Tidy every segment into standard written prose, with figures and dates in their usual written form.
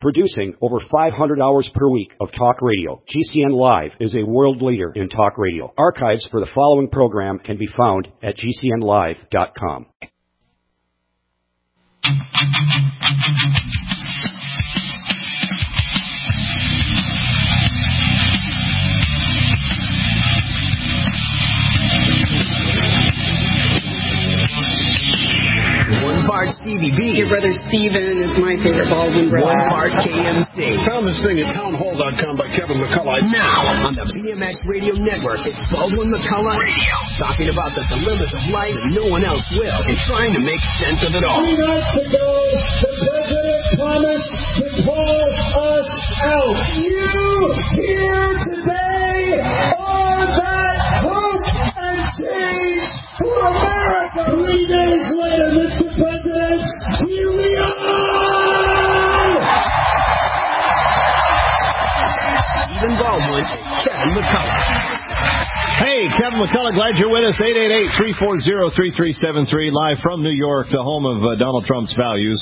Producing over 500 hours per week of talk radio, GCN Live is a world leader in talk radio. Archives for the following program can be found at GCNlive.com. Part CBB. Your brother Steven is my favorite Baldwin brother. One part KMC. Found this thing at townhall.com by Kevin McCullough. Now, on the BMX Radio Network, it's Baldwin McCullough Radio. Talking about the dilemmas of life that no one else will and trying to make sense of it all. 2 nights ago, the president promised to call us out. You here today are that hope and change for America. 3 days later, Mr. President, here we are! Stephen Baldwin and Kevin McCullough. Hey, Kevin McCullough, glad you're with us. 888-340-3373, live from New York, the home of Donald Trump's values.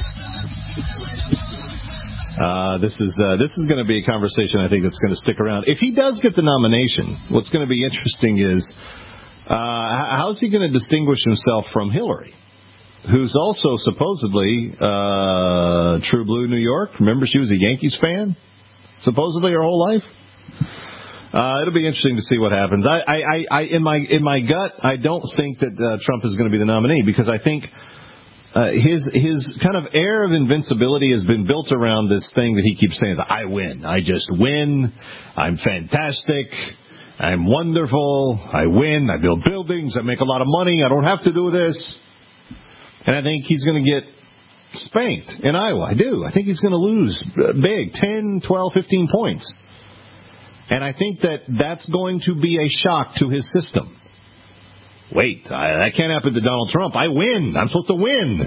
This is going to be a conversation I think that's going to stick around. If he does get the nomination, what's going to be interesting is how's he going to distinguish himself from Hillary, who's also supposedly true blue New York. Remember, she was a Yankees fan, supposedly her whole life. It'll be interesting to see what happens. In my gut, I don't think that Trump is going to be the nominee because I think his kind of air of invincibility has been built around this thing that he keeps saying, I win. I just win. I'm fantastic. I'm wonderful. I win. I build buildings. I make a lot of money. I don't have to do this. And I think he's going to get spanked in Iowa. I do. I think he's going to lose big, 10, 12, 15 points. And I think that's going to be a shock to his system. Wait, that can't happen to Donald Trump. I win. I'm supposed to win.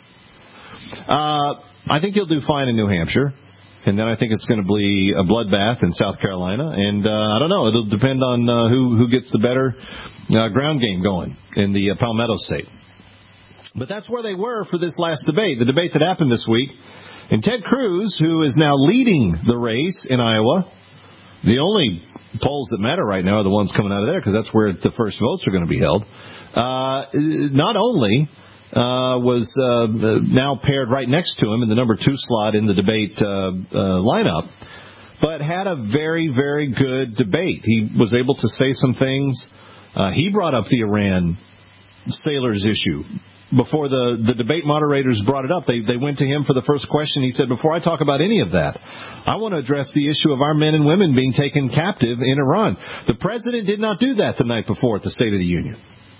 I think he'll do fine in New Hampshire. And then I think it's going to be a bloodbath in South Carolina. And I don't know. It'll depend on who gets the better ground game going in the Palmetto State. But that's where they were for this last debate, the debate that happened this week. And Ted Cruz, who is now leading the race in Iowa, the only polls that matter right now are the ones coming out of there because that's where the first votes are going to be held, not only was now paired right next to him in the number 2 slot in the debate lineup, but had a very, very good debate. He was able to say some things. He brought up the Iran sailors issue. Before the debate moderators brought it up, they went to him for the first question. He said, before I talk about any of that, I want to address the issue of our men and women being taken captive in Iran. The president did not do that the night before at the State of the Union.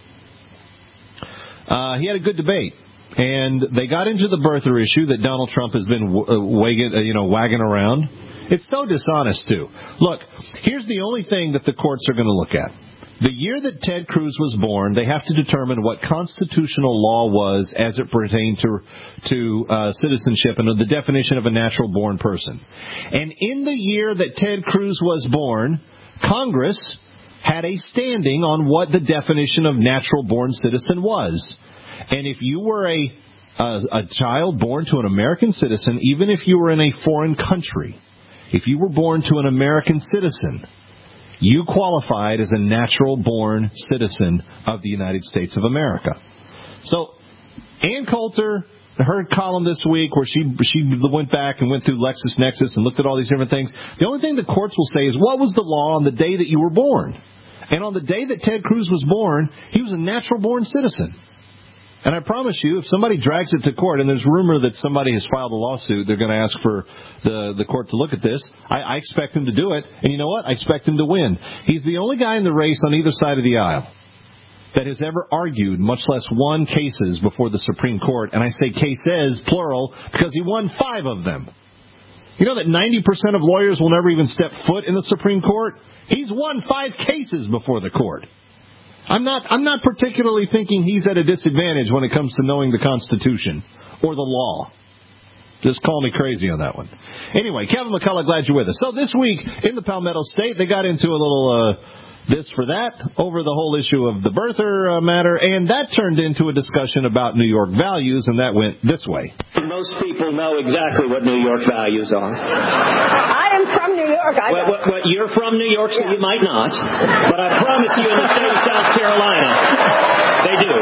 He had a good debate, and they got into the birther issue that Donald Trump has been wagging around. It's so dishonest, too. Look, here's the only thing that the courts are going to look at. The year that Ted Cruz was born, they have to determine what constitutional law was as it pertained to citizenship and the definition of a natural-born person. And in the year that Ted Cruz was born, Congress had a standing on what the definition of natural-born citizen was. And if you were a child born to an American citizen, even if you were in a foreign country, if you were born to an American citizen, you qualified as a natural-born citizen of the United States of America. So Ann Coulter, her column this week where she went back and went through LexisNexis and looked at all these different things, the only thing the courts will say is, what was the law on the day that you were born? And on the day that Ted Cruz was born, he was a natural-born citizen. And I promise you, if somebody drags it to court, and there's rumor that somebody has filed a lawsuit, they're going to ask for the court to look at this. I expect him to do it. And you know what? I expect him to win. He's the only guy in the race on either side of the aisle that has ever argued, much less won cases before the Supreme Court. And I say cases, plural, because he won 5 of them. You know that 90% of lawyers will never even step foot in the Supreme Court? He's won 5 cases before the court. I'm not particularly thinking he's at a disadvantage when it comes to knowing the Constitution or the law. Just call me crazy on that one. Anyway, Kevin McCullough, glad you're with us. So this week in the Palmetto State, they got into a little this for that over the whole issue of the birther matter, and that turned into a discussion about New York values, and that went this way. Most people know exactly what New York values are. I am from New York. Well, you're from New York, so you might not. But I promise you, in the state of South Carolina, they do.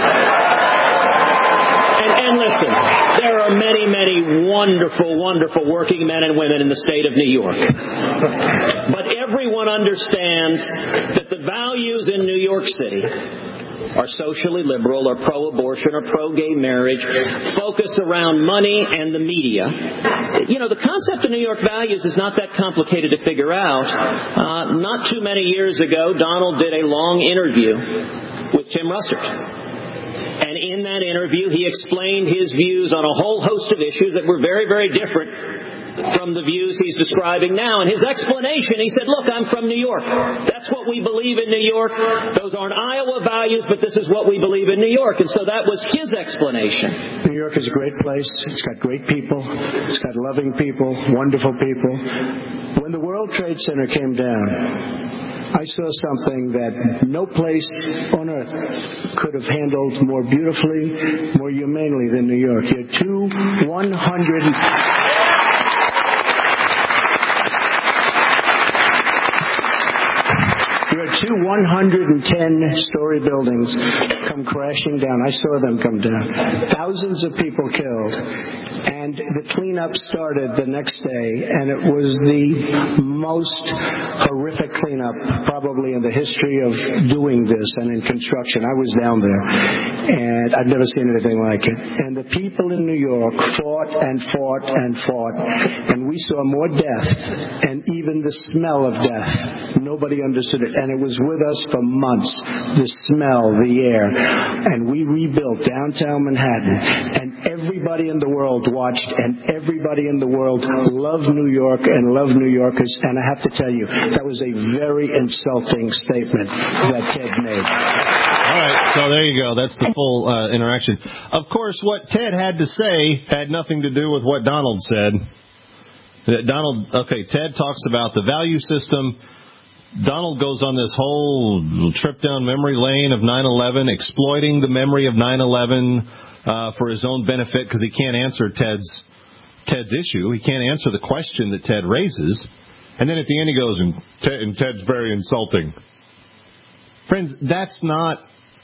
And listen, there are many, many wonderful, wonderful working men and women in the state of New York. But everyone understands that the values in New York City are socially liberal or pro-abortion or pro-gay marriage, focused around money and the media. You know, the concept of New York values is not that complicated to figure out. Not too many years ago, Donald did a long interview with Tim Russert. And in that interview, he explained his views on a whole host of issues that were very, very different from the views he's describing now. And his explanation, he said, look, I'm from New York. That's what we believe in New York. Those aren't Iowa values, but this is what we believe in New York. And so that was his explanation. New York is a great place. It's got great people. It's got loving people, wonderful people. When the World Trade Center came down, I saw something that no place on earth could have handled more beautifully, more humanely than New York. You had two 110-story buildings come crashing down. I saw them come down. Thousands of people killed. And the cleanup started the next day, and it was the most horrific cleanup probably in the history of doing this and in construction. I was down there, and I've never seen anything like it. And the people in New York fought and fought and fought, and we saw more death and even the smell of death. Nobody understood it, and it was with us for months, the smell, the air. And we rebuilt downtown Manhattan, and everybody in the world watched, and everybody in the world loved New York and loved New Yorkers. And I have to tell you, that was a very insulting statement that Ted made. All right, so there you go. That's the full interaction. Of course, what Ted had to say had nothing to do with what Donald said. Ted talks about the value system. Donald goes on this whole trip down memory lane of 9/11, exploiting the memory of 9/11 for his own benefit because he can't answer Ted's issue. He can't answer the question that Ted raises. And then at the end he goes, and Ted's very insulting. Friends, that's not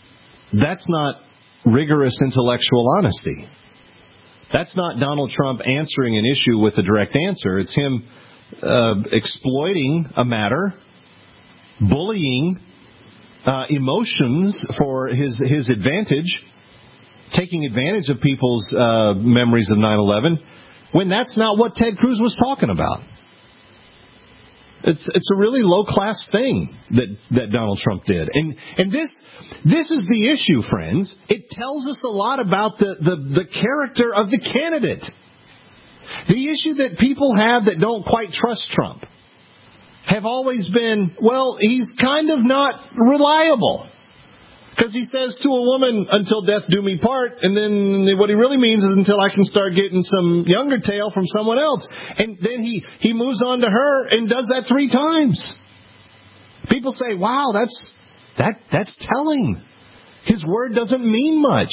rigorous intellectual honesty. That's not Donald Trump answering an issue with a direct answer. It's him exploiting a matter, bullying emotions for his advantage, taking advantage of people's memories of 9/11, when that's not what Ted Cruz was talking about. It's a really low-class thing that Donald Trump did. And this is the issue, friends. It tells us a lot about the character of the candidate. The issue that people have that don't quite trust Trump have always been, well, he's kind of not reliable. Because he says to a woman, until death do me part, and then what he really means is until I can start getting some younger tail from someone else. And then he moves on to her and does that 3 times. People say, wow, that's telling. His word doesn't mean much.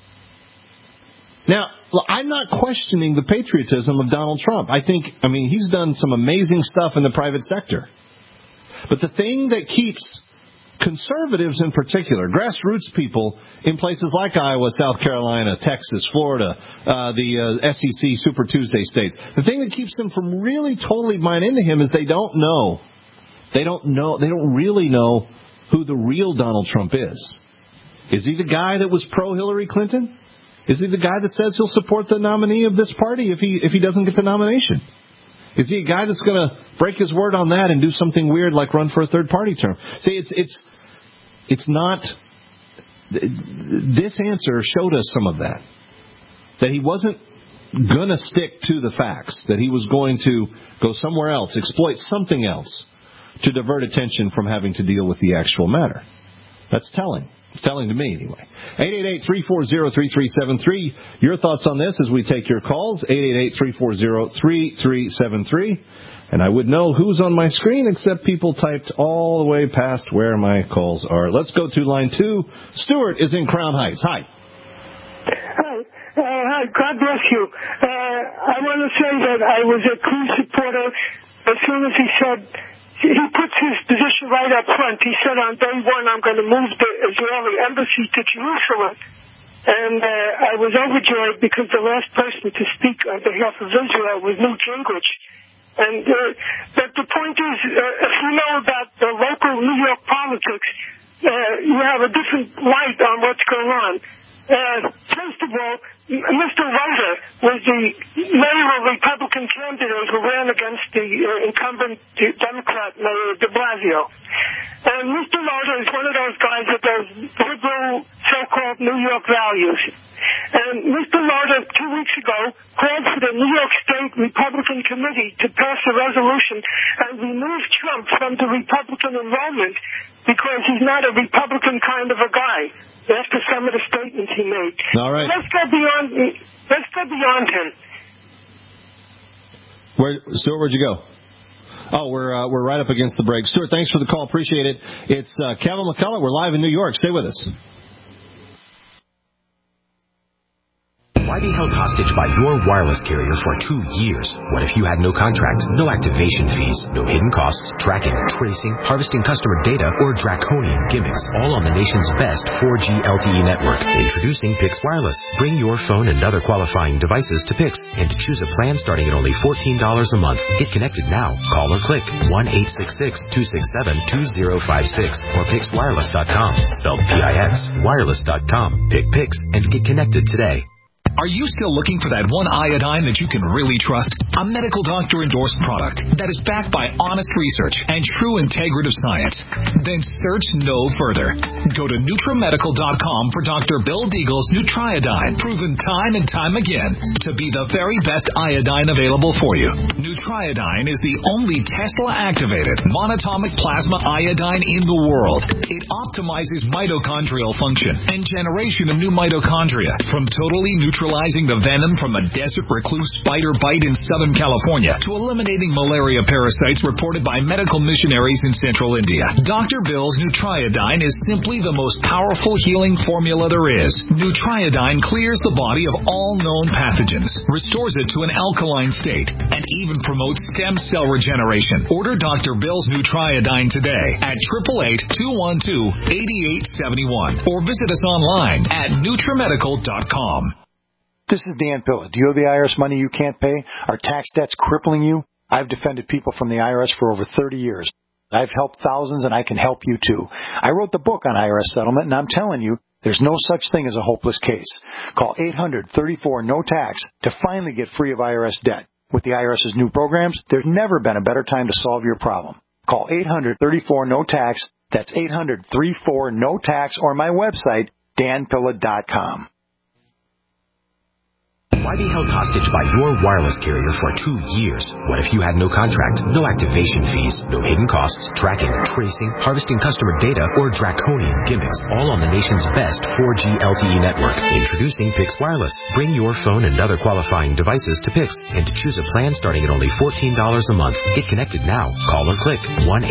Now, I'm not questioning the patriotism of Donald Trump. He's done some amazing stuff in the private sector. But the thing that keeps conservatives in particular, grassroots people in places like Iowa, South Carolina, Texas, Florida, the SEC Super Tuesday states, the thing that keeps them from really totally buying into him is they don't really know who the real Donald Trump is. Is he the guy that was pro-Hillary Clinton? Is he the guy that says he'll support the nominee of this party if he doesn't get the nomination? Is he a guy that's going to break his word on that and do something weird like run for a third-party term? See, it's not. This answer showed us some of that. That he wasn't going to stick to the facts. That he was going to go somewhere else, exploit something else to divert attention from having to deal with the actual matter. That's telling. It's telling to me, anyway. 888-340-3373. Your thoughts on this as we take your calls. 888-340-3373. And I would know who's on my screen except people typed all the way past where my calls are. Let's go to line 2. Stuart is in Crown Heights. Hi. Hi, God bless you. I want to say that I was a Cruz supporter as soon as he said, he puts his position right up front. He said on day one, I'm going to move the Israeli embassy to Jerusalem. And I was overjoyed because the last person to speak on behalf of Israel was Newt Gingrich. And but the point is, if you know about the local New York politics, you have a different light on what's going on. First of all, Mr. Rota was the mayoral Republican candidate who ran against the incumbent Democrat Mayor de Blasio. And Mr. Rota is one of those guys with those liberal so-called New York values. And Mr. Rota, 2 weeks ago, called for the New York State Republican Committee to pass a resolution and remove Trump from the Republican enrollment because he's not a Republican kind of a guy. After some of the statements he made. All right. Let's go beyond him. Stuart, where'd you go? Oh, we're right up against the break. Stuart, thanks for the call. Appreciate it. It's Kevin McCullough. We're live in New York. Stay with us. Why be held hostage by your wireless carrier for 2 years? What if you had no contract, no activation fees, no hidden costs, tracking, tracing, harvesting customer data, or draconian gimmicks, all on the nation's best 4G LTE network? Introducing Pix Wireless. Bring your phone and other qualifying devices to Pix and choose a plan starting at only $14 a month. Get connected now. Call or click 1-866-267-2056 or PixWireless.com. Spelled P-I-X. Wireless.com. Pick Pix and get connected today. Are you still looking for that one iodine that you can really trust? A medical doctor-endorsed product that is backed by honest research and true integrative science? Then search no further. Go to NutriMedical.com for Dr. Bill Deagle's Nutriodine, proven time and time again to be the very best iodine available for you. Nutriodine is the only Tesla-activated monatomic plasma iodine in the world. It optimizes mitochondrial function and generation of new mitochondria from totally neutralizing the venom from a desert recluse spider bite in Southern California to eliminating malaria parasites reported by medical missionaries in Central India. Dr. Bill's Nutriodine is simply the most powerful healing formula there is. Nutriodine clears the body of all known pathogens, restores it to an alkaline state, and even promotes stem cell regeneration. Order Dr. Bill's Nutriodine today at 888-212-8871 or visit us online at NutriMedical.com. This is Dan Pilla. Do you have the IRS money you can't pay? Are tax debts crippling you? I've defended people from the IRS for over 30 years. I've helped thousands, and I can help you too. I wrote the book on IRS settlement, and I'm telling you, there's no such thing as a hopeless case. Call 800-34-NO-TAX to finally get free of IRS debt. With the IRS's new programs, there's never been a better time to solve your problem. Call 800-34-NO-TAX. That's 800-34-NO-TAX, or my website, danpilla.com. Why be held hostage by your wireless carrier for 2 years? What if you had no contract, no activation fees, no hidden costs, tracking, tracing, harvesting customer data, or draconian gimmicks, all on the nation's best 4G LTE network? Introducing Pix Wireless. Bring your phone and other qualifying devices to Pix and choose a plan starting at only $14 a month. Get connected now. Call or click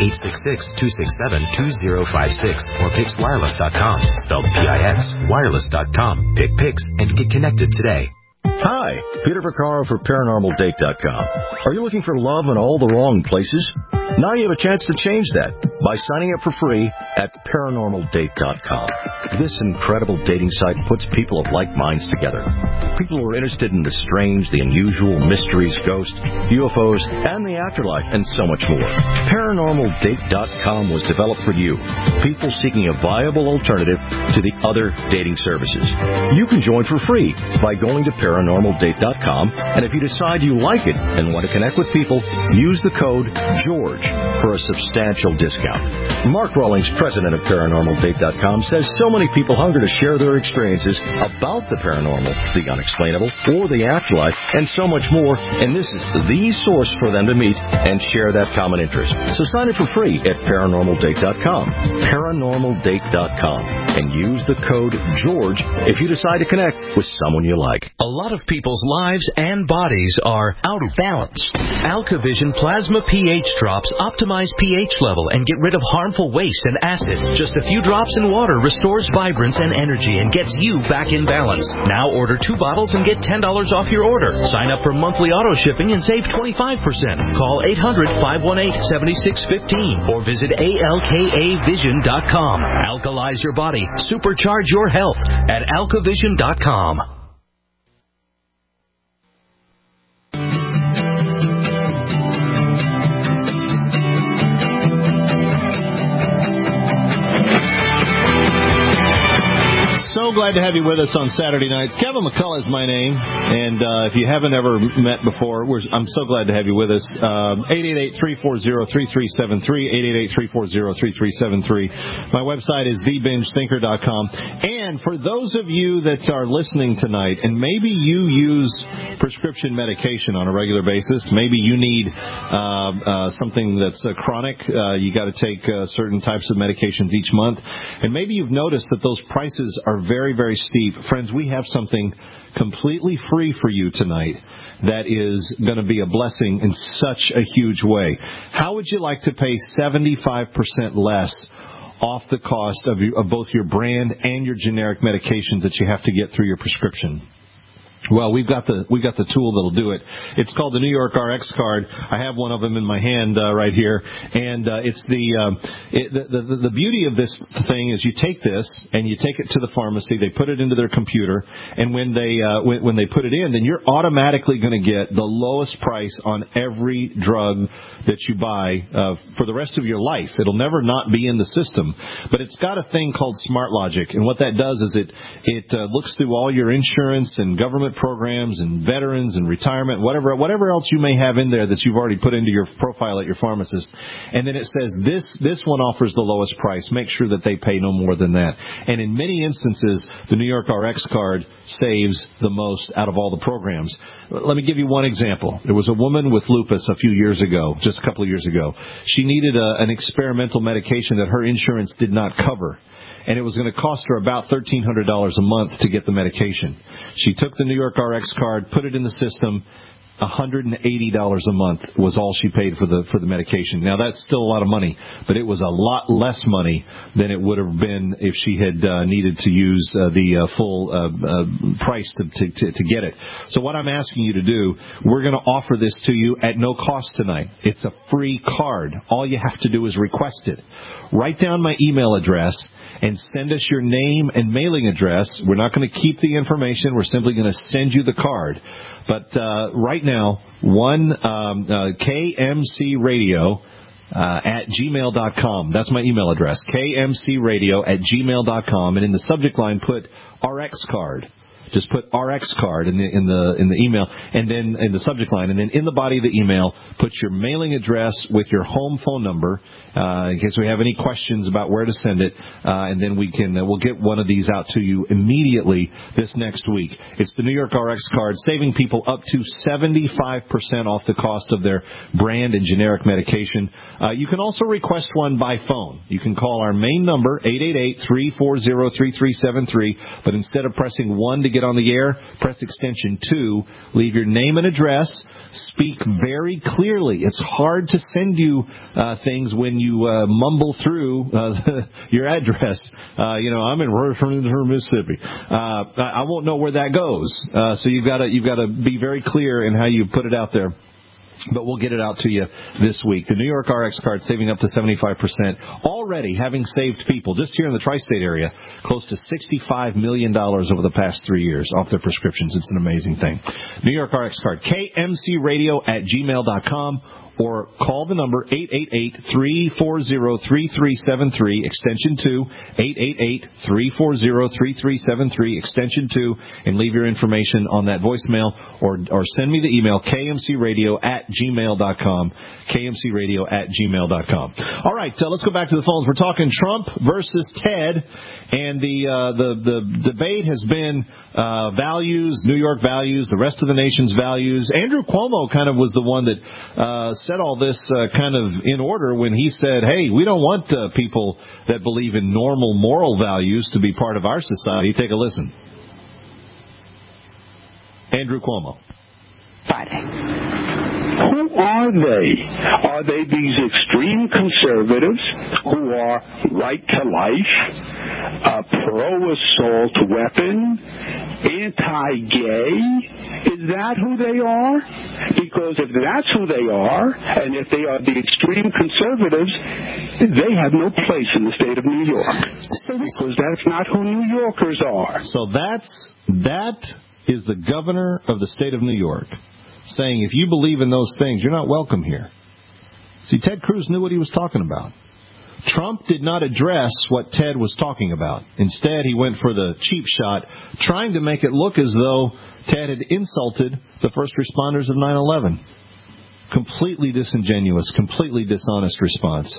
1-866-267-2056 or PixWireless.com. Spelled P-I-X. Wireless.com. Pick Pix and get connected today. Hi, Peter Vaccaro for ParanormalDate.com. Are you looking for love in all the wrong places? Now you have a chance to change that by signing up for free at ParanormalDate.com. This incredible dating site puts people of like minds together. People who are interested in the strange, the unusual, mysteries, ghosts, UFOs, and the afterlife, and so much more. ParanormalDate.com was developed for you, people seeking a viable alternative to the other dating services. You can join for free by going to ParanormalDate.com, and if you decide you like it and want to connect with people, use the code GEORGE for a substantial discount. Mark Rawlings, president of ParanormalDate.com, says so many many people hunger to share their experiences about the paranormal, the unexplainable, or the afterlife, and so much more, and this is the source for them to meet and share that common interest. So sign up for free at ParanormalDate.com, ParanormalDate.com, and use the code GEORGE if you decide to connect with someone you like. A lot of people's lives and bodies are out of balance. AlkaVision Plasma pH drops optimize pH level and get rid of harmful waste and acid. Just a few drops in water restores vibrance and energy and gets you back in balance. Now order 2 bottles and get $10 off your order. Sign up for monthly auto shipping and save 25%. Call 800-518-7615 or visit ALKAvision.com. Alkalize your body. Supercharge your health at AlkaVision.com. So glad to have you with us on Saturday nights. Kevin McCullough is my name, and if you haven't ever met before, I'm so glad to have you with us. 888-340-3373, 888-340-3373. My website is TheBingeThinker.com. And for those of you that are listening tonight, and maybe you use prescription medication on a regular basis, maybe you need something that's chronic, you got to take certain types of medications each month, and maybe you've noticed that those prices are very, very steep. Friends, we have something completely free for you tonight that is going to be a blessing in such a huge way. How would you like to pay 75% less off the cost of both your brand and your generic medications that you have to get through your prescription? Well, we've got the tool that'll do it. It's called the New York RX card. I have one of them in my hand right here, and it's the beauty of this thing is you take this and you take it to the pharmacy. They put it into their computer, and when they put it in, then you're automatically going to get the lowest price on every drug that you buy for the rest of your life. It'll never not be in the system, but it's got a thing called Smart Logic, and what that does is it looks through all your insurance and government programs and veterans and retirement, whatever else you may have in there that you've already put into your profile at your pharmacist. And then it says this one offers the lowest price. Make sure that they pay no more than that. And in many instances, the New York RX card saves the most out of all the programs. Let me give you one example. There was a woman with lupus a few years ago, just a couple of years ago. She needed an experimental medication that her insurance did not cover. And it was going to cost her about $1,300 a month to get the medication. She took the New York RX card, put it in the system. $180 a month was all she paid for the medication. Now, that's still a lot of money, but it was a lot less money than it would have been if she had needed to use the full price to get it. So what I'm asking you to do, we're going to offer this to you at no cost tonight. It's a free card. All you have to do is request it. Write down my email address and send us your name and mailing address. We're not going to keep the information. We're simply going to send you the card. But right now, KMCRadio at gmail.com. That's my email address, KMCRadio at gmail.com. And in the subject line, put RX card. Just put RX card in the email, and then in the subject line, and then in the body of the email, put your mailing address with your home phone number in case we have any questions about where to send it, and then we'll get one of these out to you immediately this next week. It's the New York RX card, saving people up to 75% off the cost of their brand and generic medication. You can also request one by phone. You can call our main number 888-340-3373, but instead of pressing 1 to get on the air, press extension 2, leave your name and address, speak very clearly. It's hard to send you things when you mumble through your address. I'm in Rutherford, Mississippi. I won't know where that goes. So you've got to be very clear in how you put it out there. But we'll get it out to you this week. The New York RX card saving up to 75%. Already having saved people, just here in the tri-state area, close to $65 million over the past 3 years off their prescriptions. It's an amazing thing. New York RX card, KMCRadio at gmail.com. or call the number 888-340-3373, extension 2, 888-340-3373, extension 2, and leave your information on that voicemail, or send me the email, kmcradio@gmail.com, kmcradio@gmail.com. All right, let's go back to the phones. We're talking Trump versus Ted, and the debate has been values, New York values, the rest of the nation's values. Andrew Cuomo kind of was the one that set all this kind of in order when he said, hey, we don't want people that believe in normal moral values to be part of our society. Take a listen. Andrew Cuomo. Friday. Who are they? Are they these extreme conservatives who are right to life, pro-assault weapon, anti-gay? Is that who they are? Because if that's who they are, and if they are the extreme conservatives, they have no place in the state of New York. Because that's not who New Yorkers are. So that is the governor of the state of New York saying, if you believe in those things, you're not welcome here. See, Ted Cruz knew what he was talking about. Trump did not address what Ted was talking about. Instead, he went for the cheap shot, trying to make it look as though Ted had insulted the first responders of 9/11. Completely disingenuous, completely dishonest response.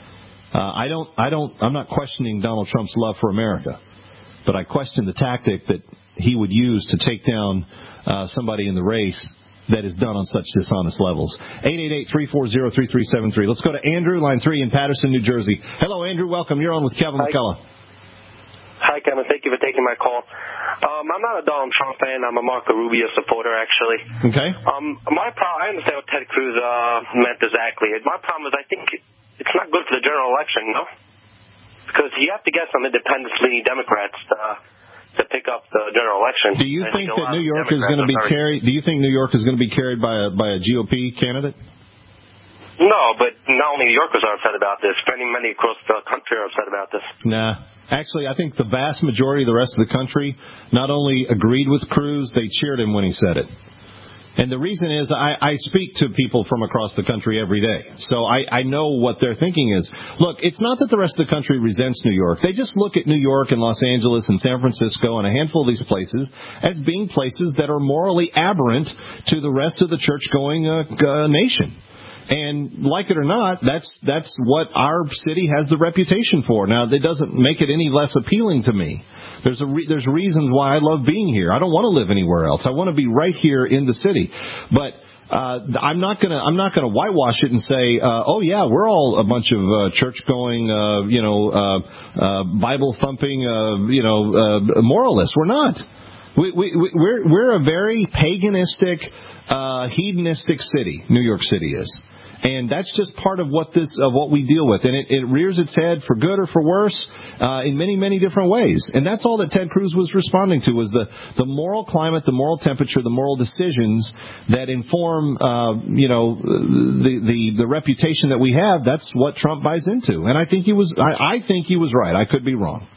I'm not questioning Donald Trump's love for America, but I question the tactic that he would use to take down somebody in the race that is done on such dishonest levels. 888-340-3373. Let's go to Andrew, line 3 in Patterson, New Jersey. Hello, Andrew. Welcome. You're on with Kevin McCullough. Hi, Kevin. Thank you for taking my call. I'm not a Donald Trump fan. I'm a Marco Rubio supporter, actually. Okay. I understand what Ted Cruz meant exactly. My problem is I think it's not good for the general election, no? Because you have to get some independent-leaning Democrats to pick up the general election. Do you think that New York is going to be carried? Do you think New York is going to be carried by a GOP candidate? No, but not only New Yorkers are upset about this. Many across the country are upset about this. Nah. Actually, I think the vast majority of the rest of the country not only agreed with Cruz, they cheered him when he said it. And the reason is I speak to people from across the country every day, so I know what their thinking is. Look, it's not that the rest of the country resents New York. They just look at New York and Los Angeles and San Francisco and a handful of these places as being places that are morally aberrant to the rest of the church-going nation. And like it or not, that's what our city has the reputation for. Now, that doesn't make it any less appealing to me. There's reasons why I love being here. I don't want to live anywhere else. I want to be right here in the city. But I'm not gonna whitewash it and say, oh yeah, we're all a bunch of church going, Bible thumping, moralists. We're not. We're a very paganistic, hedonistic city. New York City is. And that's just part of what we deal with. And it rears its head for good or for worse, in many, many different ways. And that's all that Ted Cruz was responding to, was the moral climate, the moral temperature, the moral decisions that inform, the reputation that we have. That's what Trump buys into. And I think he was right. I could be wrong.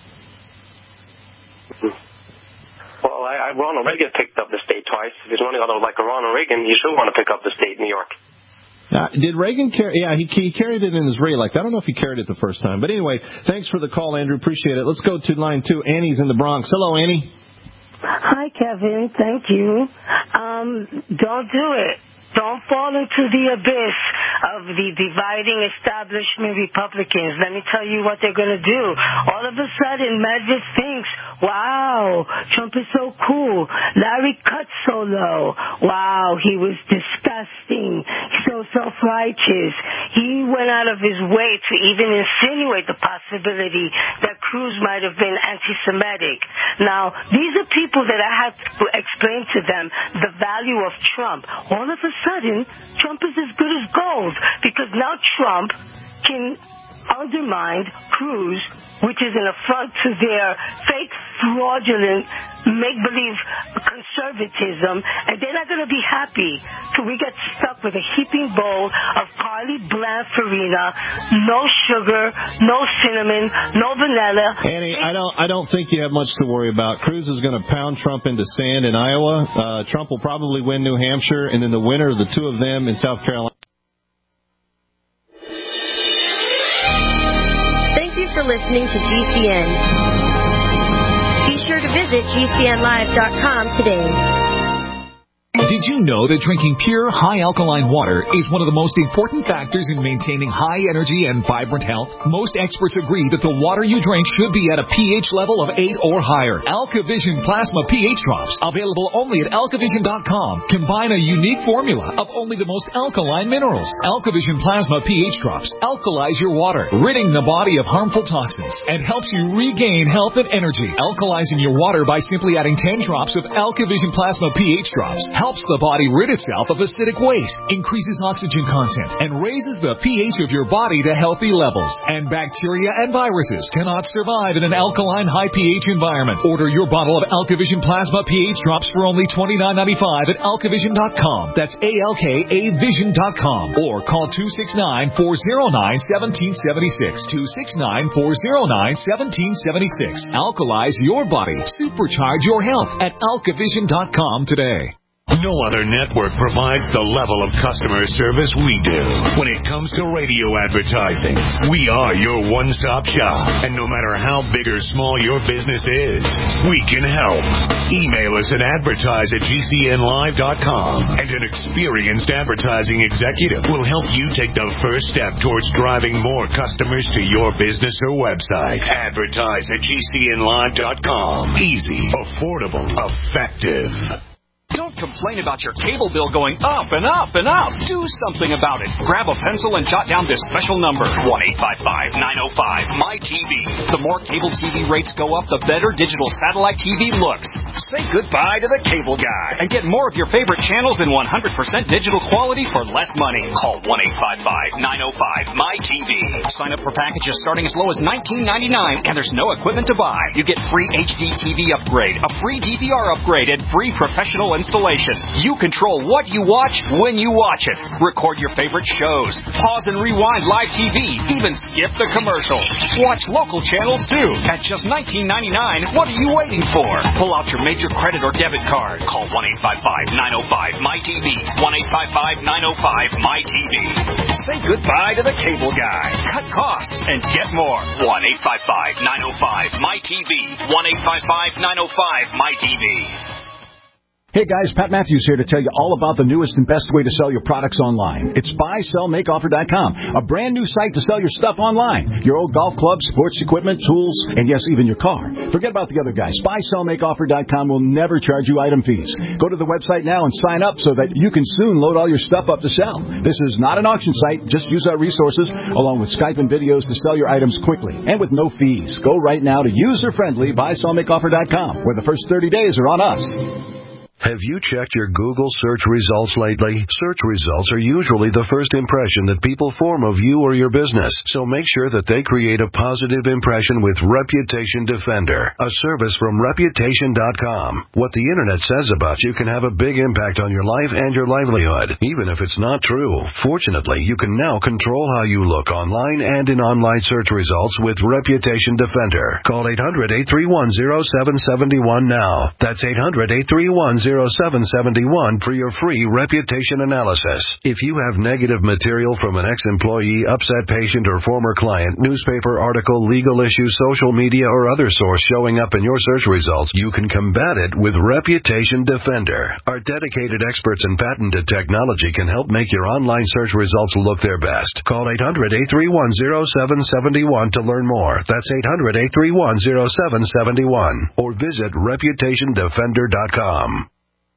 Well, Ronald Reagan picked up the state twice. If he's running like a Ronald Reagan, he should want to pick up the state in New York. Did Reagan carry? Yeah, he carried it in his reelect. I don't know if he carried it the first time. But anyway, thanks for the call, Andrew. Appreciate it. Let's go to line 2. Annie's in the Bronx. Hello, Annie. Hi, Kevin. Thank you. Don't do it. Don't fall into the abyss of the dividing establishment Republicans. Let me tell you what they're going to do. All of a sudden, Medved thinks, wow, Trump is so cool. Larry Kudlow, wow, he was disgusting. So self-righteous. He went out of his way to even insinuate the possibility that Cruz might have been anti-Semitic. Now, these are people that I have to explain to them the value of Trump. All of a sudden, Trump is as good as gold, because now Trump can undermine Cruz, which is an affront to their fake, fraudulent, make-believe conservatism, and they're not going to be happy till we get stuck with a heaping bowl of Carly Bland Farina, no sugar, no cinnamon, no vanilla. Annie, I don't think you have much to worry about. Cruz is going to pound Trump into sand in Iowa. Trump will probably win New Hampshire, and then the winner of the two of them in South Carolina. for listening to GCN. Be sure to visit GCNlive.com today. Did you know that drinking pure, high-alkaline water is one of the most important factors in maintaining high energy and vibrant health? Most experts agree that the water you drink should be at a pH level of 8 or higher. AlkaVision Plasma pH Drops, available only at alkavision.com, combine a unique formula of only the most alkaline minerals. AlkaVision Plasma pH Drops alkalize your water, ridding the body of harmful toxins, and helps you regain health and energy. Alkalizing your water by simply adding 10 drops of AlkaVision Plasma pH Drops helps the body rid itself of acidic waste, increases oxygen content, and raises the pH of your body to healthy levels. And bacteria and viruses cannot survive in an alkaline high pH environment. Order your bottle of AlkaVision Plasma pH Drops for only $29.95 at alkavision.com. That's ALKAvision.com. Or call 269-409-1776. 269-409-1776. Alkalize your body. Supercharge your health at alkavision.com today. No other network provides the level of customer service we do. When it comes to radio advertising, we are your one-stop shop. And no matter how big or small your business is, we can help. Email us at advertise@gcnlive.com, and an experienced advertising executive will help you take the first step towards driving more customers to your business or website. Advertise@gcnlive.com. Easy, affordable, effective. Don't complain about your cable bill going up and up and up. Do something about it. Grab a pencil and jot down this special number, 1-855-905-MY-TV. The more cable TV rates go up, the better digital satellite TV looks. Say goodbye to the cable guy and get more of your favorite channels in 100% digital quality for less money. Call 1-855-905-MY-TV. Sign up for packages starting as low as $19.99, and there's no equipment to buy. You get free HD TV upgrade, a free DVR upgrade, and free professional installation. You control what you watch when you watch it. Record your favorite shows. Pause and rewind live TV. Even skip the commercials. Watch local channels too. At just $19.99, what are you waiting for? Pull out your major credit or debit card. Call 1-855-905-MY-TV. 1-855-905-MY-TV. Say goodbye to the cable guy. Cut costs and get more. 1-855-905-MY-TV. 1-855-905-MY-TV. Hey guys, Pat Matthews here to tell you all about the newest and best way to sell your products online. It's buysellmakeoffer.com, a brand new site to sell your stuff online. Your old golf clubs, sports equipment, tools, and yes, even your car. Forget about the other guys. Buysellmakeoffer.com will never charge you item fees. Go to the website now and sign up so that you can soon load all your stuff up to sell. This is not an auction site. Just use our resources along with Skype and videos to sell your items quickly and with no fees. Go right now to user-friendly buysellmakeoffer.com, where the first 30 days are on us. Have you checked your Google search results lately? Search results are usually the first impression that people form of you or your business, so make sure that they create a positive impression with Reputation Defender, a service from Reputation.com. What the Internet says about you can have a big impact on your life and your livelihood, even if it's not true. Fortunately, you can now control how you look online and in online search results with Reputation Defender. Call 800-831-0771 now. That's 800-831-0771 for your free reputation analysis. If you have negative material from an ex-employee, upset patient, or former client, newspaper article, legal issue, social media, or other source showing up in your search results, you can combat it with Reputation Defender. Our dedicated experts in patented technology can help make your online search results look their best. Call 800-831-0771 to learn more. That's 800-831-0771. Or visit ReputationDefender.com.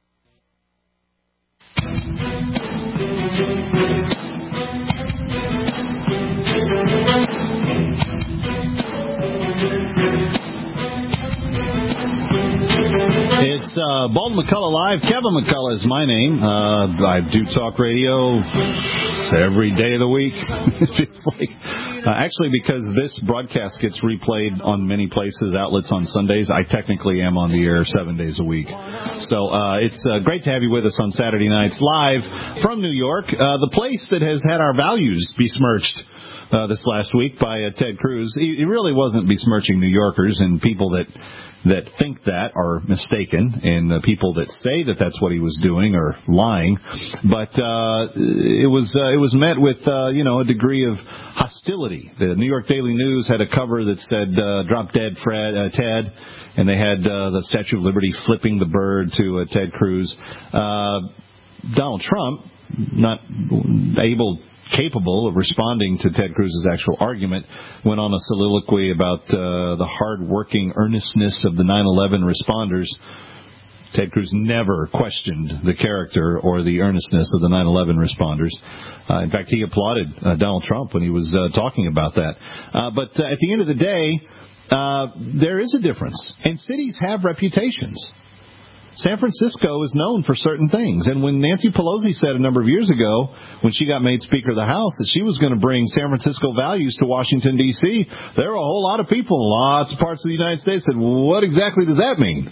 It's Baldwin McCullough Live. Kevin McCullough is my name. I do talk radio every day of the week. It's like, actually, because this broadcast gets replayed on many places, outlets on Sundays, I technically am on the air 7 days a week. So it's great to have you with us on Saturday nights live from New York, the place that has had our values besmirched this last week by Ted Cruz. He really wasn't besmirching New Yorkers and people that that think that are mistaken, and the people that say that that's what he was doing are lying. But it was met with a degree of hostility. The New York Daily News had a cover that said "Drop Dead Ted," and they had the Statue of Liberty flipping the bird to Ted Cruz. Donald Trump, not capable of responding to Ted Cruz's actual argument, went on a soliloquy about the hard-working earnestness of the 9/11 responders. Ted Cruz never questioned the character or the earnestness of the 9/11 responders. In fact, he applauded Donald Trump when he was talking about that. But at the end of the day, there is a difference, and cities have reputations. San Francisco is known for certain things. And when Nancy Pelosi said a number of years ago, when she got made Speaker of the House, that she was going to bring San Francisco values to Washington, D.C., there were a whole lot of people in lots of parts of the United States that said, what exactly does that mean?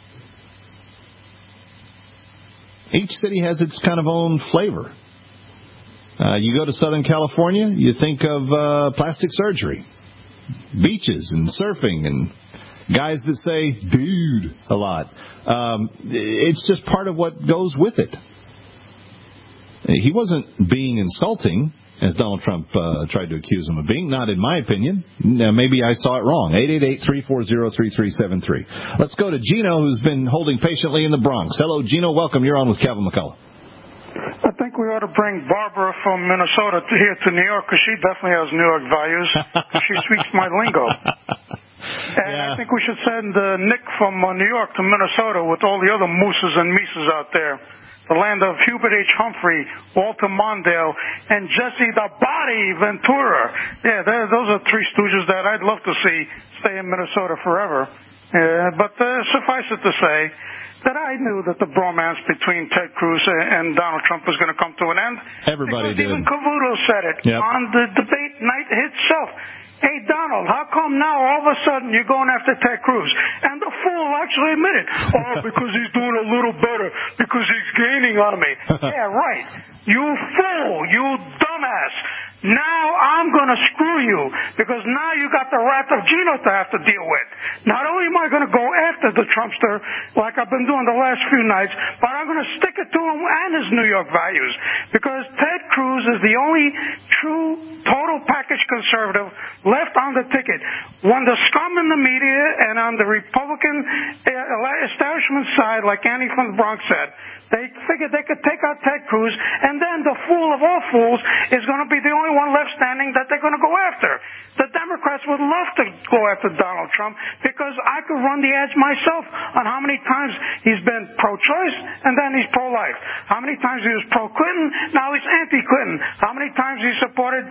Each city has its kind of own flavor. You go to Southern California, you think of plastic surgery, beaches and surfing and guys that say dude a lot. It's just part of what goes with it. He wasn't being insulting, as Donald Trump tried to accuse him of being, not in my opinion. Maybe I saw it wrong. 888-340-3373. Let's go to Gino, who's been holding patiently in the Bronx. Hello, Gino. Welcome. You're on with Kevin McCullough. I think we ought to bring Barbara from Minnesota here to New York, because she definitely has New York values. She speaks my lingo. And I think we should send Nick from New York to Minnesota with all the other mooses and mises out there. The land of Hubert H. Humphrey, Walter Mondale, and Jesse the Body Ventura. Yeah, those are three stooges that I'd love to see stay in Minnesota forever. But suffice it to say that I knew that the bromance between Ted Cruz and Donald Trump was going to come to an end. Everybody did. Even Cavuto said it on the debate night itself. Hey, Donald, how come now all of a sudden you're going after Ted Cruz? And the fool actually admitted, because he's doing a little better, because he's gaining on me. Yeah, right. You fool, you dumbass. Now I'm going to screw you, because now you got the wrath of Gino to have to deal with. Not only am I going to go after the Trumpster, like I've been doing the last few nights, but I'm going to stick it to him and his New York values, because Ted Cruz is the only true total package conservative left on the ticket. When the scum in the media and on the Republican establishment side, like Annie from the Bronx said, they figured they could take out Ted Cruz, and then the fool of all fools is going to be the only one left standing that they're going to go after. The Democrats would love to go after Donald Trump, because I could run the ads myself on how many times he's been pro-choice and then he's pro-life. How many times he was pro-Clinton, now he's anti-Clinton. How many times he supported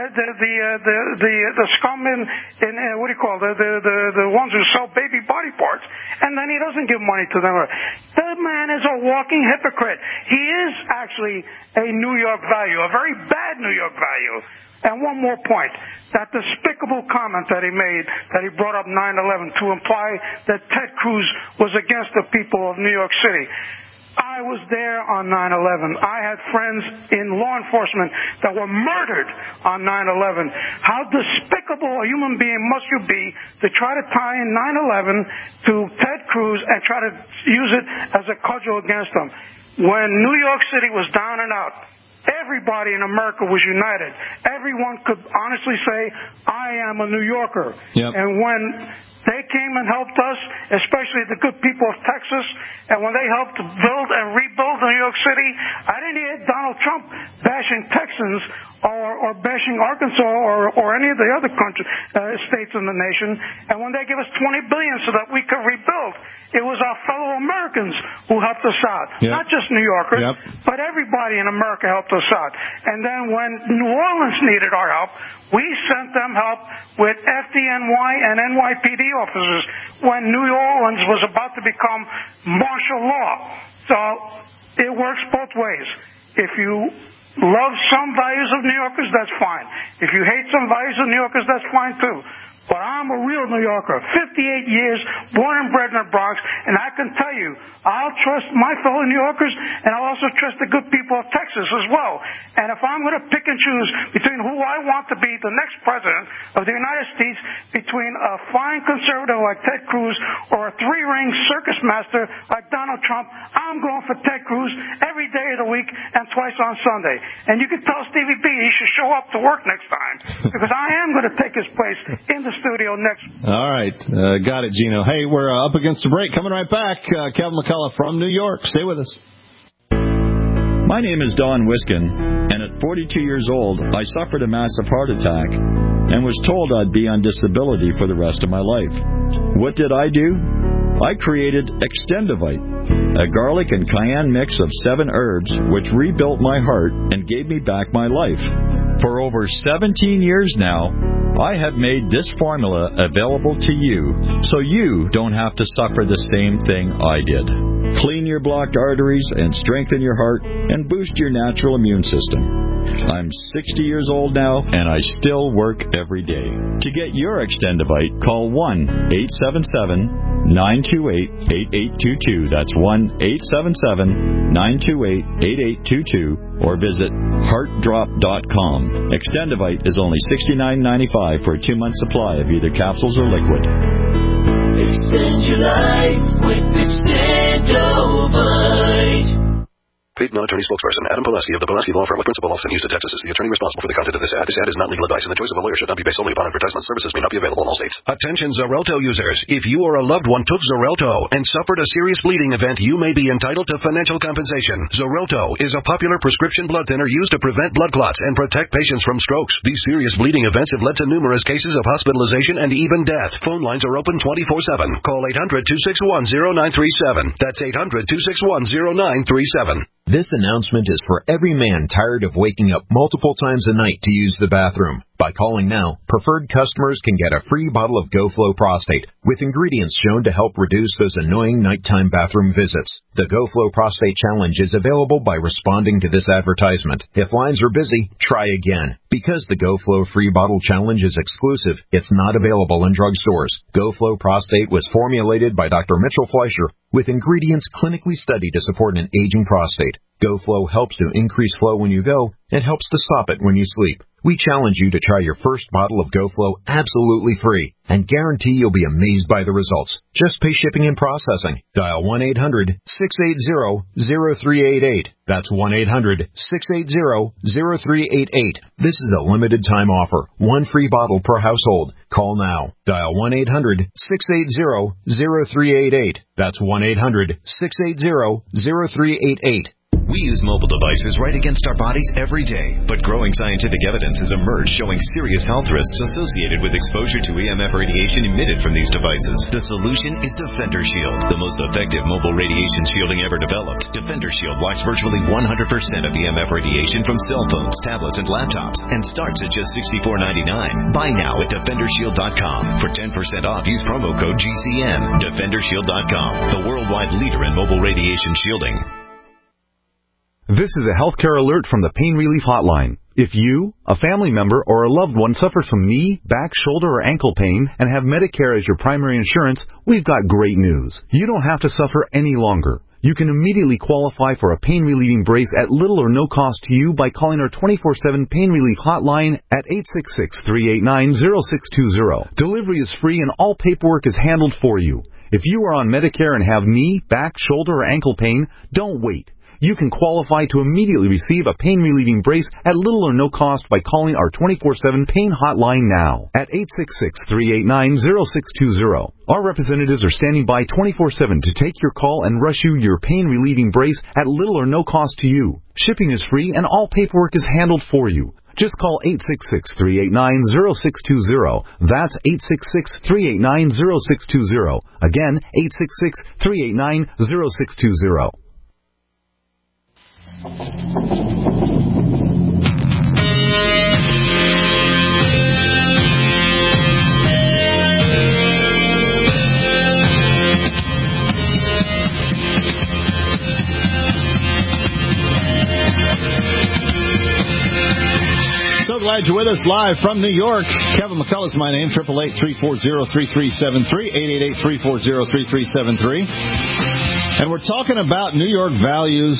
the scum in what do you call the ones who sell baby body parts, and then he doesn't give money to them. The man is a walking hypocrite. He is actually a New York value, a very bad New York value. And one more point, that despicable comment that he made, that he brought up 9/11 to imply that Ted Cruz was against the people of New York City. I was there on 9/11. I had friends in law enforcement that were murdered on 9/11. How despicable a human being must you be to try to tie in 9/11 to Ted Cruz and try to use it as a cudgel against him? When New York City was down and out, everybody in America was united. Everyone could honestly say, I am a New Yorker. Yep. And when they came and helped us, especially the good people of Texas, and when they helped build and rebuild New York City, I didn't hear Donald Trump bashing Texans or bashing Arkansas or any of the other states in the nation. And when they give us $20 billion so that we could rebuild, it was our fellow Americans who helped us out. Yep. Not just New Yorkers, but everybody in America helped us out. And then when New Orleans needed our help, we sent them help with FDNY and NYPD officers when New Orleans was about to become martial law. So it works both ways. If you love some values of New Yorkers, that's fine. If you hate some values of New Yorkers, that's fine too. But I'm a real New Yorker, 58 years, born and bred in the Bronx, and I can tell you, I'll trust my fellow New Yorkers, and I'll also trust the good people of Texas as well. And if I'm going to pick and choose between who I want to be the next president of the United States, between a fine conservative like Ted Cruz or a three-ring circus master like Donald Trump, I'm going for Ted Cruz every day of the week and twice on Sunday. And you can tell Stevie B he should show up to work next time, because I am going to take his place in the studio next. All right. Got it, Gino. Hey, we're up against a break. Coming right back. Kevin McCullough from New York. Stay with us. My name is Don Wiskin, and at 42 years old, I suffered a massive heart attack and was told I'd be on disability for the rest of my life. What did I do? I created Extendivite, a garlic and cayenne mix of 7 herbs which rebuilt my heart and gave me back my life. For over 17 years now, I have made this formula available to you, so you don't have to suffer the same thing I did. Clean your blocked arteries and strengthen your heart and boost your natural immune system. I'm 60 years old now, and I still work every day. To get your Extendivite, call 1-877-928-8822. That's 1-877-928-8822. Or visit heartdrop.com. Extendivite is only $69.95 for a 2-month supply of either capsules or liquid. Extend your life with Extendivite. Paid non-attorney spokesperson Adam Pulaski of the Pulaski Law Firm with principal office in Houston, Texas, is the attorney responsible for the content of this ad. This ad is not legal advice, and the choice of a lawyer should not be based solely upon advertisement. Services may not be available in all states. Attention Xarelto users. If you or a loved one took Xarelto and suffered a serious bleeding event, you may be entitled to financial compensation. Xarelto is a popular prescription blood thinner used to prevent blood clots and protect patients from strokes. These serious bleeding events have led to numerous cases of hospitalization and even death. Phone lines are open 24/7. Call 800-261-0937. That's 800-261-0937. This announcement is for every man tired of waking up multiple times a night to use the bathroom. By calling now, preferred customers can get a free bottle of GoFlow Prostate with ingredients shown to help reduce those annoying nighttime bathroom visits. The GoFlow Prostate Challenge is available by responding to this advertisement. If lines are busy, try again. Because the GoFlow Free Bottle Challenge is exclusive, it's not available in drugstores. GoFlow Prostate was formulated by Dr. Mitchell Fleischer with ingredients clinically studied to support an aging prostate. GoFlow helps to increase flow when you go and helps to stop it when you sleep. We challenge you to try your first bottle of GoFlow absolutely free and guarantee you'll be amazed by the results. Just pay shipping and processing. Dial 1-800-680-0388. That's 1-800-680-0388. This is a limited time offer. 1 free bottle per household. Call now. Dial 1-800-680-0388. That's 1-800-680-0388. We use mobile devices right against our bodies every day, but growing scientific evidence has emerged showing serious health risks associated with exposure to EMF radiation emitted from these devices. The solution is Defender Shield, the most effective mobile radiation shielding ever developed. Defender Shield blocks virtually 100% of EMF radiation from cell phones, tablets, and laptops, and starts at just $64.99. Buy now at DefenderShield.com. For 10% off, use promo code GCN. DefenderShield.com, the worldwide leader in mobile radiation shielding. This is a healthcare alert from the Pain Relief Hotline. If you, a family member, or a loved one suffers from knee, back, shoulder, or ankle pain and have Medicare as your primary insurance, we've got great news. You don't have to suffer any longer. You can immediately qualify for a pain-relieving brace at little or no cost to you by calling our 24/7 Pain Relief Hotline at 866-389-0620. Delivery is free and all paperwork is handled for you. If you are on Medicare and have knee, back, shoulder, or ankle pain, don't wait. You can qualify to immediately receive a pain-relieving brace at little or no cost by calling our 24/7 Pain Hotline now at 866-389-0620. Our representatives are standing by 24/7 to take your call and rush you your pain-relieving brace at little or no cost to you. Shipping is free and all paperwork is handled for you. Just call 866-389-0620. That's 866-389-0620. Again, 866-389-0620. So glad you're with us live from New York. Kevin McCullough is my name, 888-340-3373, 888-340-3373. And we're talking about New York values.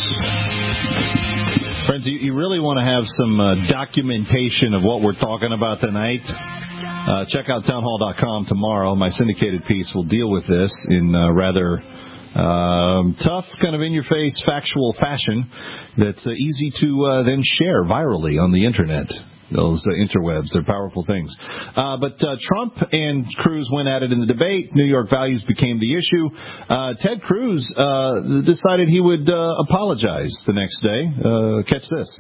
Friends, you really want to have some documentation of what we're talking about tonight. Check out townhall.com tomorrow. My syndicated piece will deal with this in rather tough, kind of in-your-face, factual fashion that's easy to then share virally on the Internet. Those interwebs, they're powerful things. But Trump and Cruz went at it in the debate. New York values became the issue. Ted Cruz decided he would apologize the next day. Catch this.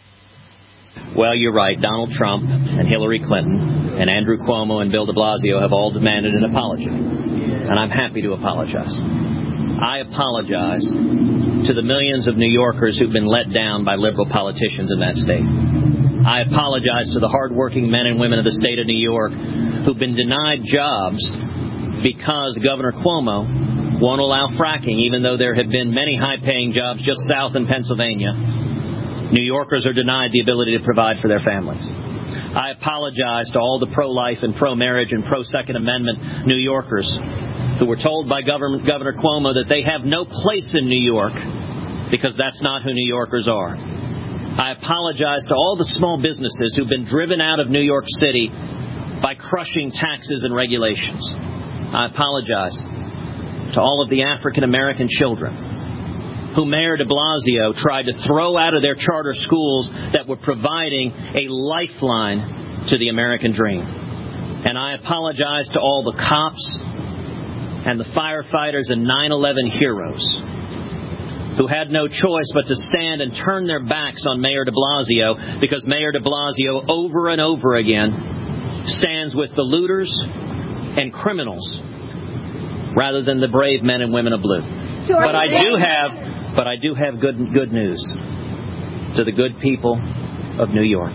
Well, you're right. Donald Trump and Hillary Clinton and Andrew Cuomo and Bill de Blasio have all demanded an apology. And I'm happy to apologize. I apologize to the millions of New Yorkers who've been let down by liberal politicians in that state. I apologize to the hardworking men and women of the state of New York who've been denied jobs because Governor Cuomo won't allow fracking, even though there have been many high-paying jobs just south in Pennsylvania. New Yorkers are denied the ability to provide for their families. I apologize to all the pro-life and pro-marriage and pro-Second Amendment New Yorkers who were told by Governor Cuomo that they have no place in New York because that's not who New Yorkers are. I apologize to all the small businesses who've been driven out of New York City by crushing taxes and regulations. I apologize to all of the African-American children who Mayor de Blasio tried to throw out of their charter schools that were providing a lifeline to the American dream. And I apologize to all the cops and the firefighters and 9/11 heroes who had no choice but to stand and turn their backs on Mayor de Blasio because Mayor de Blasio over and over again stands with the looters and criminals rather than the brave men and women of blue. But I do have good news to the good people of New York.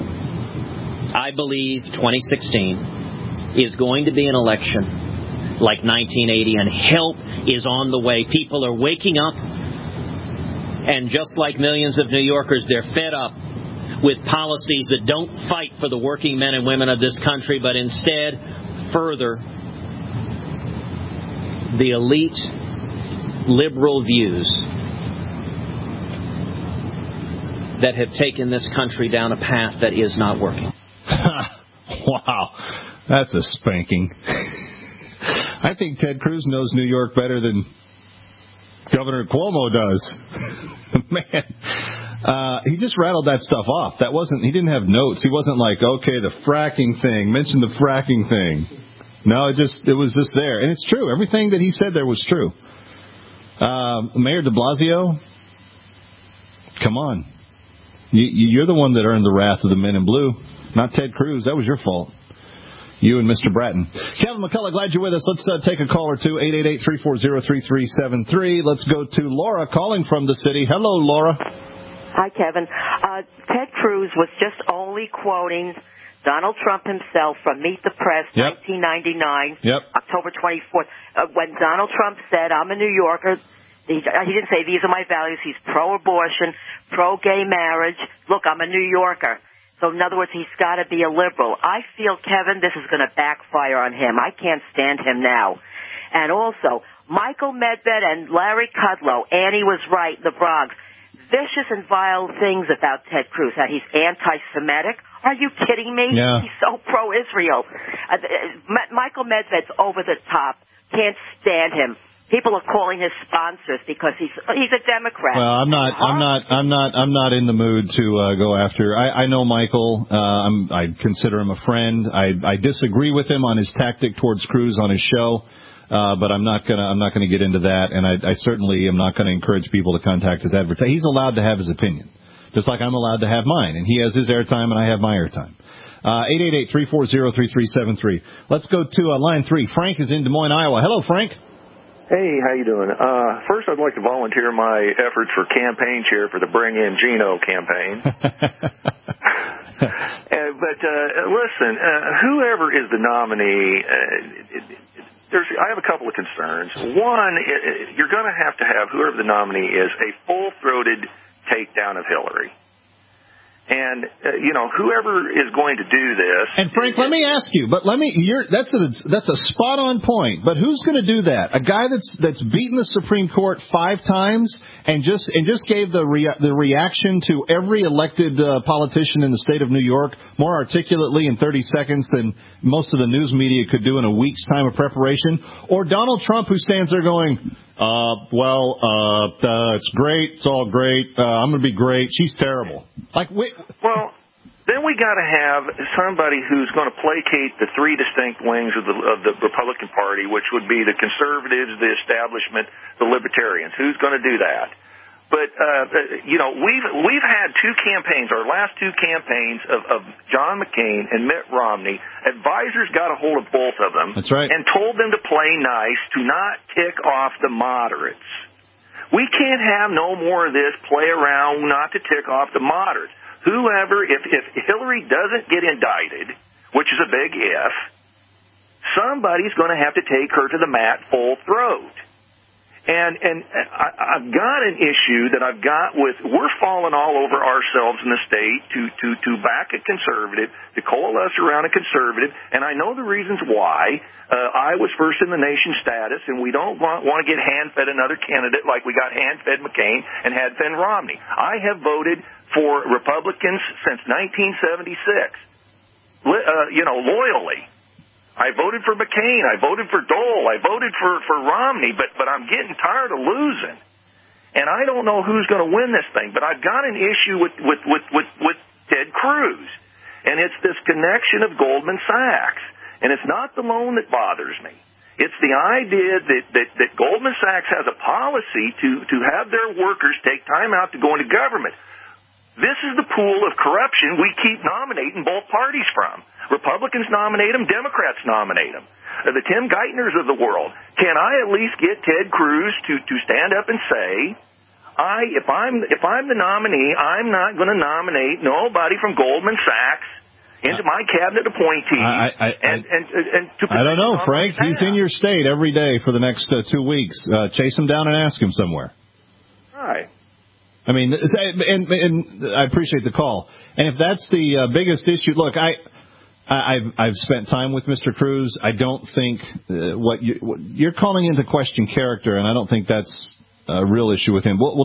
I believe 2016 is going to be an election like 1980, and help is on the way. People are waking up, and just like millions of New Yorkers, they're fed up with policies that don't fight for the working men and women of this country, but instead further the elite liberal views that have taken this country down a path that is not working. Wow, that's a spanking. I think Ted Cruz knows New York better than Governor Cuomo does. Man, he just rattled that stuff off. He didn't have notes. He wasn't like, okay, the fracking thing, mention the fracking thing. No, it was just there. And it's true. Everything that he said there was true. Mayor de Blasio, come on. You're the one that earned the wrath of the men in blue, not Ted Cruz. That was your fault. You and Mr. Bratton. Kevin McCullough, glad you're with us. Let's take a call or two, 888-340-3373. Let's go to Laura calling from the city. Hello, Laura. Hi, Kevin. Ted Cruz was just only quoting Donald Trump himself from Meet the Press, 1999, October 24th, when Donald Trump said, I'm a New Yorker. He didn't say, these are my values. He's pro-abortion, pro-gay marriage. Look, I'm a New Yorker. So, in other words, he's got to be a liberal. I feel, Kevin, this is going to backfire on him. I can't stand him now. And also, Michael Medved and Larry Kudlow, Annie was right, the Bronx, vicious and vile things about Ted Cruz, that he's anti-Semitic. Are you kidding me? Yeah. He's so pro-Israel. Michael Medved's over the top. Can't stand him. People are calling his sponsors because he's a Democrat. Well, I'm not in the mood to go after. I know Michael. I consider him a friend. I disagree with him on his tactic towards Cruz on his show, but I'm not gonna get into that. And I certainly am not going to encourage people to contact his advertiser. He's allowed to have his opinion, just like I'm allowed to have mine. And he has his airtime, and I have my airtime. 888-340-3373. Let's go to line 3. Frank is in Des Moines, Iowa. Hello, Frank. Hey, how you doing? First, I'd like to volunteer my efforts for campaign chair for the Bring In Gino campaign. But listen, whoever is the nominee, I have a couple of concerns. One, you're going to have whoever the nominee is, a full-throated takedown of Hillary. And, whoever is going to do this. And Frank, let me ask you, that's a spot on point, but who's going to do that? A guy that's beaten the Supreme Court 5 times and just gave the reaction to every elected politician in the state of New York more articulately in 30 seconds than most of the news media could do in a week's time of preparation? Or Donald Trump, who stands there going, it's great. It's all great. I'm going to be great. She's terrible. Well, then we got to have somebody who's going to placate the 3 distinct wings of the Republican Party, which would be the conservatives, the establishment, the libertarians. Who's going to do that? But we've had 2 campaigns, our last 2 campaigns of John McCain and Mitt Romney. Advisors got a hold of both of them. That's right. And told them to play nice, to not tick off the moderates. We can't have no more of this play around, not to tick off the moderates. Whoever, if Hillary doesn't get indicted, which is a big if, somebody's going to have to take her to the mat full throat. And I've got an issue that I've got with, we're falling all over ourselves in the state to back a conservative, to coalesce around a conservative, and I know the reasons why. I was first in the nation status, and we don't want to get hand-fed another candidate like we got hand-fed McCain and hand-fed Romney. I have voted for Republicans since 1976, loyally. I voted for McCain. I voted for Dole. I voted for Romney, but I'm getting tired of losing. And I don't know who's going to win this thing, but I've got an issue with Ted Cruz. And it's this connection of Goldman Sachs. And it's not the loan that bothers me. It's the idea that Goldman Sachs has a policy to have their workers take time out to go into government. This is the pool of corruption we keep nominating both parties from. Republicans nominate them, Democrats nominate them. The Tim Geithners of the world. Can I at least get Ted Cruz to stand up and say, if I'm the nominee, I'm not going to nominate nobody from Goldman Sachs into my cabinet appointee. I don't know, Frank. He's in your state every day for the next 2 weeks. Chase him down and ask him somewhere. All right. I mean, and I appreciate the call. And if that's the biggest issue, look, I've spent time with Mr. Cruz. I don't think what you're calling into question character, and I don't think that's a real issue with him. We'll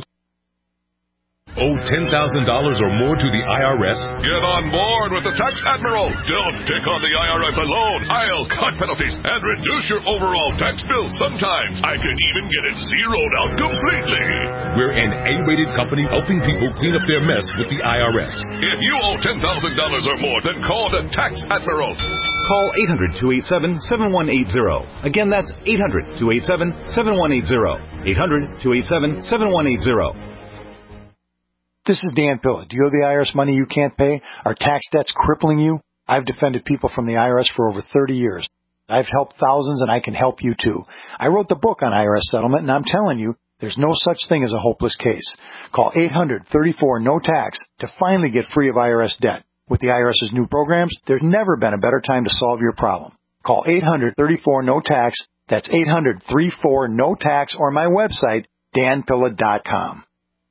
Owe $10,000 or more to the IRS? Get on board with the Tax Admiral. Don't pick on the IRS alone. I'll cut penalties and reduce your overall tax bill. Sometimes I can even get it zeroed out completely. We're an A-rated company helping people clean up their mess with the IRS. If you owe $10,000 or more, then call the Tax Admiral. Call 800-287-7180. Again, that's 800-287-7180. 800-287-7180. This is Dan Pilla. Do you owe the IRS money you can't pay? Are tax debts crippling you? I've defended people from the IRS for over 30 years. I've helped thousands, and I can help you too. I wrote the book on IRS settlement, and I'm telling you, there's no such thing as a hopeless case. Call 800-34-NO-TAX to finally get free of IRS debt. With the IRS's new programs, there's never been a better time to solve your problem. Call 800-34-NO-TAX. That's 800-34-NO-TAX, or my website, danpilla.com.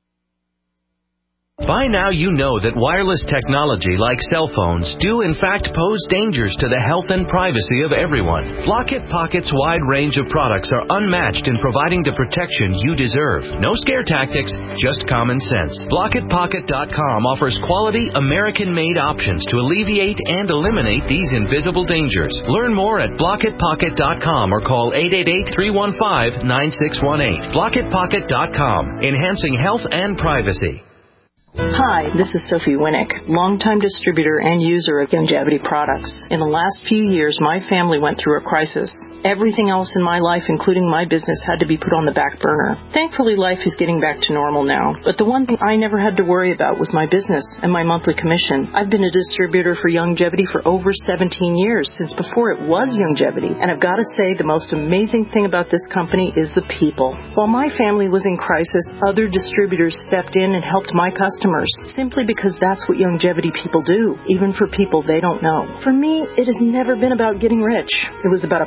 By now you know that wireless technology like cell phones do in fact pose dangers to the health and privacy of everyone. Blockit Pocket's wide range of products are unmatched in providing the protection you deserve. No scare tactics, just common sense. BlockitPocket.com offers quality American-made options to alleviate and eliminate these invisible dangers. Learn more at BlockitPocket.com or call 888-315-9618. BlockitPocket.com, enhancing health and privacy. Hi, this is Sophie Winnick, longtime distributor and user of Youngevity products. In the last few years, my family went through a crisis. Everything else in my life, including my business, had to be put on the back burner. Thankfully, life is getting back to normal now. But the one thing I never had to worry about was my business and my monthly commission. I've been a distributor for Youngevity for over 17 years, since before it was Youngevity. And I've got to say, the most amazing thing about this company is the people. While my family was in crisis, other distributors stepped in and helped my customers, simply because that's what Youngevity people do, even for people they don't know. For me, it has never been about getting rich. It was about a product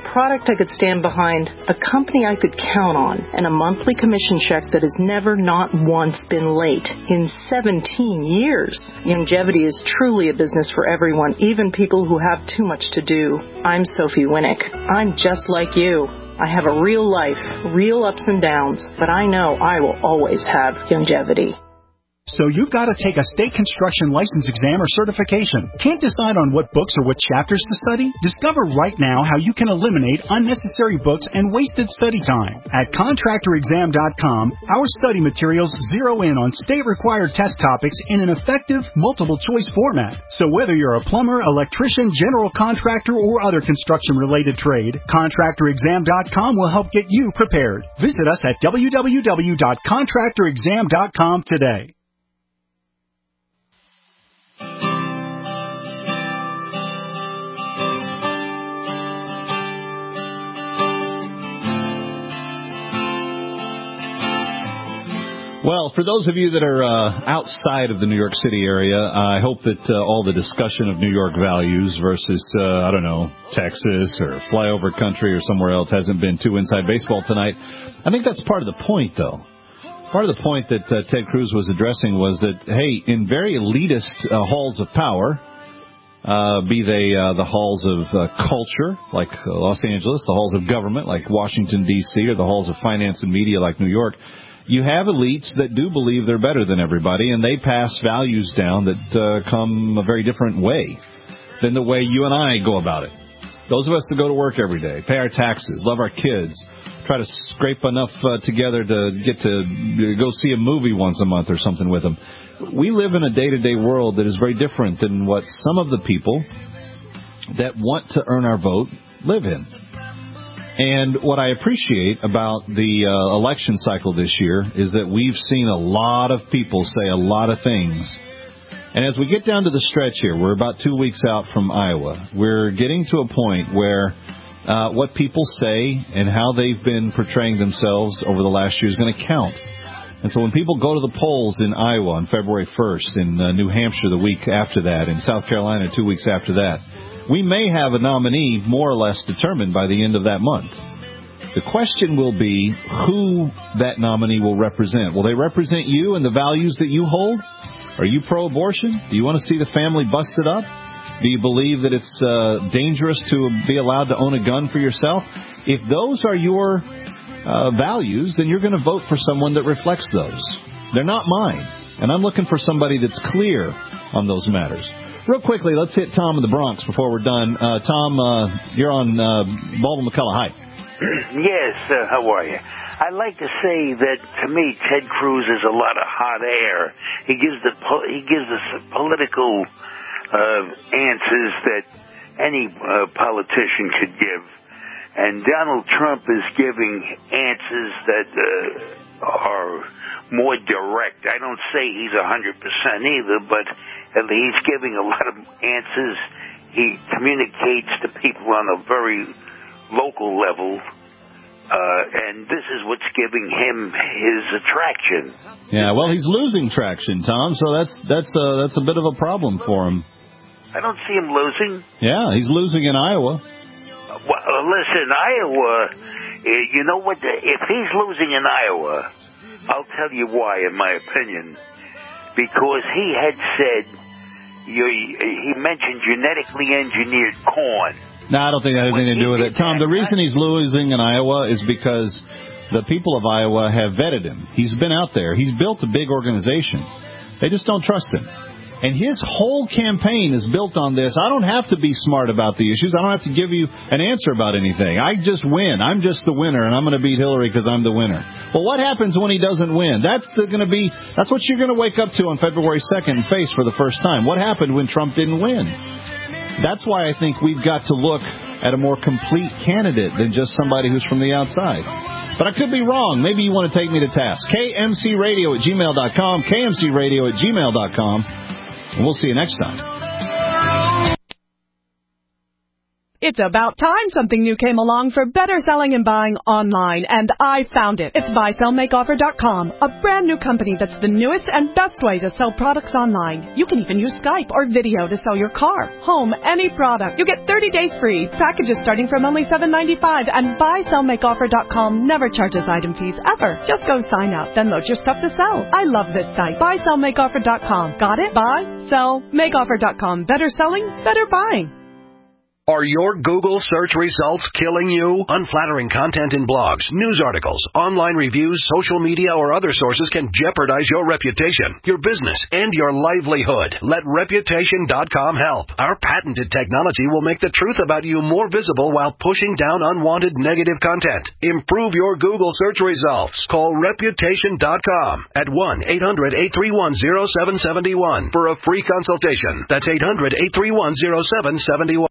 product I could stand behind, a company I could count on, and a monthly commission check that has never not once been late in 17 years. Youngevity is truly a business for everyone, even people who have too much to do. I'm Sophie Winnick. I'm just like you. I have a real life, real ups and downs, but I know I will always have Youngevity. So you've got to take a state construction license exam or certification. Can't decide on what books or what chapters to study? Discover right now how you can eliminate unnecessary books and wasted study time. At contractorexam.com, our study materials zero in on state-required test topics in an effective, multiple-choice format. So whether you're a plumber, electrician, general contractor, or other construction-related trade, contractorexam.com will help get you prepared. Visit us at www.contractorexam.com today. Well, for those of you that are outside of the New York City area, I hope that all the discussion of New York values versus, Texas or flyover country or somewhere else hasn't been too inside baseball tonight. I think that's part of the point, though. Part of the point that Ted Cruz was addressing was that, hey, in very elitist halls of power, be they the halls of culture, like Los Angeles, the halls of government, like Washington, D.C., or the halls of finance and media, like New York, you have elites that do believe they're better than everybody, and they pass values down that come a very different way than the way you and I go about it. Those of us that go to work every day, pay our taxes, love our kids, try to scrape enough together to get to go see a movie once a month or something with them. We live in a day-to-day world that is very different than what some of the people that want to earn our vote live in. And what I appreciate about the election cycle this year is that we've seen a lot of people say a lot of things. And as we get down to the stretch here, we're about 2 weeks out from Iowa. We're getting to a point where what people say and how they've been portraying themselves over the last year is going to count. And so when people go to the polls in Iowa on February 1st, in New Hampshire the week after that, in South Carolina 2 weeks after that, we may have a nominee more or less determined by the end of that month. The question will be who that nominee will represent. Will they represent you and the values that you hold? Are you pro-abortion? Do you want to see the family busted up? Do you believe that it's dangerous to be allowed to own a gun for yourself? If those are your values, then you're going to vote for someone that reflects those. They're not mine. And I'm looking for somebody that's clear on those matters. Real quickly, let's hit Tom in the Bronx before we're done. Tom, you're on Baldwin McCullough. Hi. Yes, how are you? I'd like to say that, to me, Ted Cruz is a lot of hot air. He gives us political answers that any politician could give. And Donald Trump is giving answers that are more direct. I don't say he's 100% either, but he's giving a lot of answers. He communicates to people on a very local level, and this is what's giving him his attraction. Yeah, well, he's losing traction, Tom, so that's a bit of a problem for him. I don't see him losing. Yeah, he's losing in Iowa. Well, listen, Iowa, you know what? If he's losing in Iowa, I'll tell you why, in my opinion. Because he had said, he mentioned genetically engineered corn. No, I don't think that has anything to do with it. Tom, the reason he's losing in Iowa is because the people of Iowa have vetted him. He's been out there. He's built a big organization. They just don't trust him. And his whole campaign is built on this. I don't have to be smart about the issues. I don't have to give you an answer about anything. I just win. I'm just the winner, and I'm going to beat Hillary because I'm the winner. Well, what happens when he doesn't win? That's what you're going to wake up to on February 2nd and face for the first time. What happened when Trump didn't win? That's why I think we've got to look at a more complete candidate than just somebody who's from the outside. But I could be wrong. Maybe you want to take me to task. KMCRadio@gmail.com, KMCRadio@gmail.com. And we'll see you next time. It's about time something new came along for better selling and buying online, and I found it. It's BuySellMakeOffer.com, a brand new company that's the newest and best way to sell products online. You can even use Skype or video to sell your car, home, any product. You get 30 days free, packages starting from only $7.95, and BuySellMakeOffer.com never charges item fees ever. Just go sign up, then load your stuff to sell. I love this site. BuySellMakeOffer.com. Got it? BuySellMakeOffer.com. Better selling, better buying. Are your Google search results killing you? Unflattering content in blogs, news articles, online reviews, social media, or other sources can jeopardize your reputation, your business, and your livelihood. Let Reputation.com help. Our patented technology will make the truth about you more visible while pushing down unwanted negative content. Improve your Google search results. Call Reputation.com at 1-800-831-0771 for a free consultation. That's 800-831-0771.